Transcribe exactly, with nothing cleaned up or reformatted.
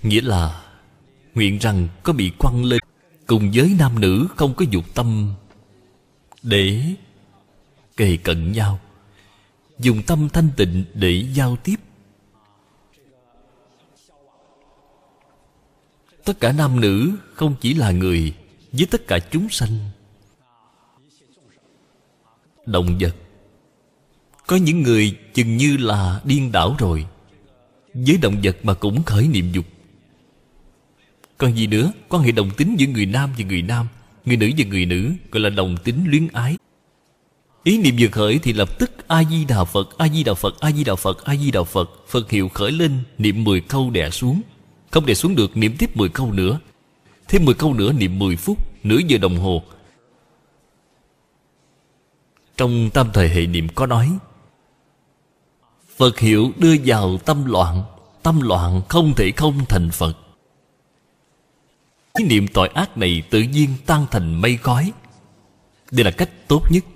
Nghĩa là nguyện rằng có bị quăng lên, cùng với nam nữ không có dục tâm để kề cận nhau, dùng tâm thanh tịnh để giao tiếp. Tất cả nam nữ không chỉ là người, với tất cả chúng sanh, động vật. Có những người chừng như là điên đảo rồi, với động vật mà cũng khởi niệm dục. Còn gì nữa? Quan hệ đồng tính giữa người nam và người nam, người nữ và người nữ, gọi là đồng tính luyến ái. Ý niệm vừa khởi thì lập tức A Di Đà Phật, A Di Đà Phật, A Di Đà Phật, A Di Đà Phật. Phật hiệu khởi lên, niệm mười câu đè xuống. Không đè xuống được, niệm tiếp mười câu nữa. Thêm mười câu nữa, niệm mười phút, nửa giờ đồng hồ. Trong tam thời hệ niệm có nói, Phật hiệu đưa vào tâm loạn, tâm loạn không thể không thành Phật. Ý niệm tội ác này tự nhiên tan thành mây khói. Đây là cách tốt nhất.